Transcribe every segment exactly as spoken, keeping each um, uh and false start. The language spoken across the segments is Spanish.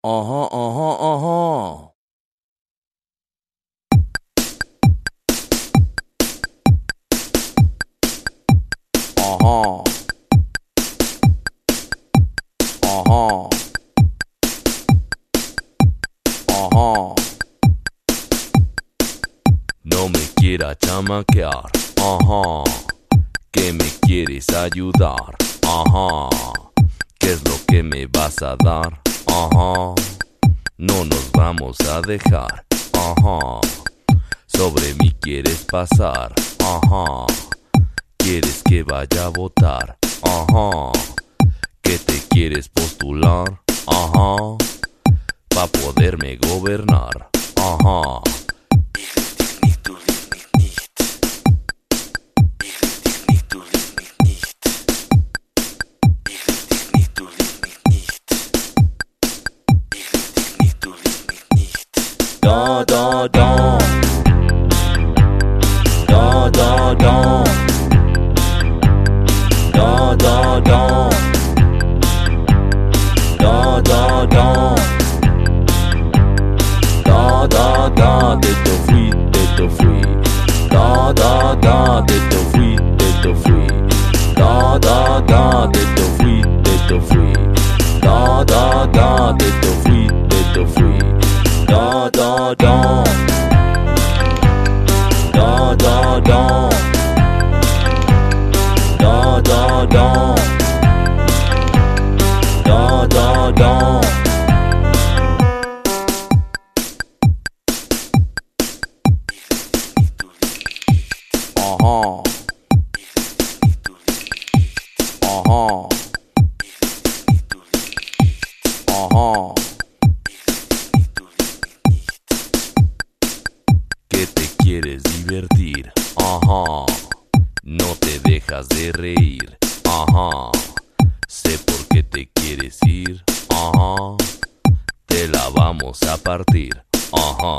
Uh-huh, uh-huh, uh-huh. Uh-huh. Uh-huh. Uh-huh. No me quiera chamaquear. Ajá. Que me quieres ayudar. Ajá. ¿Qué es lo que me vas a dar? Ajá. No nos vamos a dejar. Ajá. Sobre mí quieres pasar. Ajá. Quieres que vaya a votar. Ajá. Que te quieres postular. Ajá. Pa' poderme gobernar. Ajá. Da da da, da da da, da da da, da da da, da da da, de te fui, de te fui, da da da, de te fui, de te fui, da da da, de te fui, de te fui, da da da, de te fui, de te fui. Da da da, da da da, da da da, da da da. Uh-huh. Uh-huh. Uh-huh. Que te quieres divertir, ajá. No te dejas de reír, ajá. Sé por qué te quieres ir, ajá. Te la vamos a partir, ajá.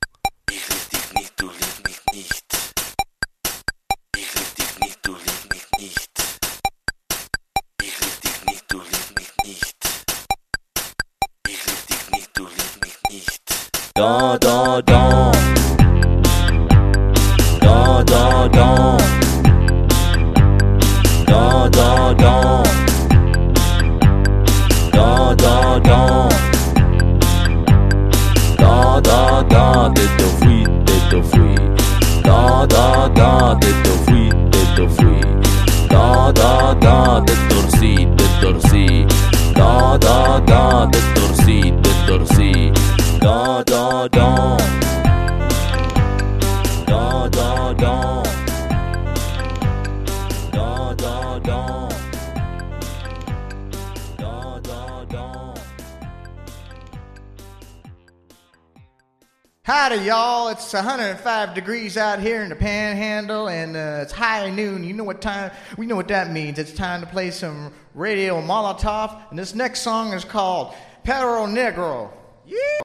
Da da da, da da da, da da da, da da da, da da da, de te fui, de te fui, da da da, de te fui, de te fui, da da da, te torcí, te torcí, da da da, te torcí, te torcí. Da da da, da da da, da da da, da da da. Howdy, y'all. It's one hundred five degrees out here in the Panhandle, and uh, it's high noon. You know what time? We know what that means. It's time to play some Radio Molotov, and this next song is called Perro Negro. Yeah.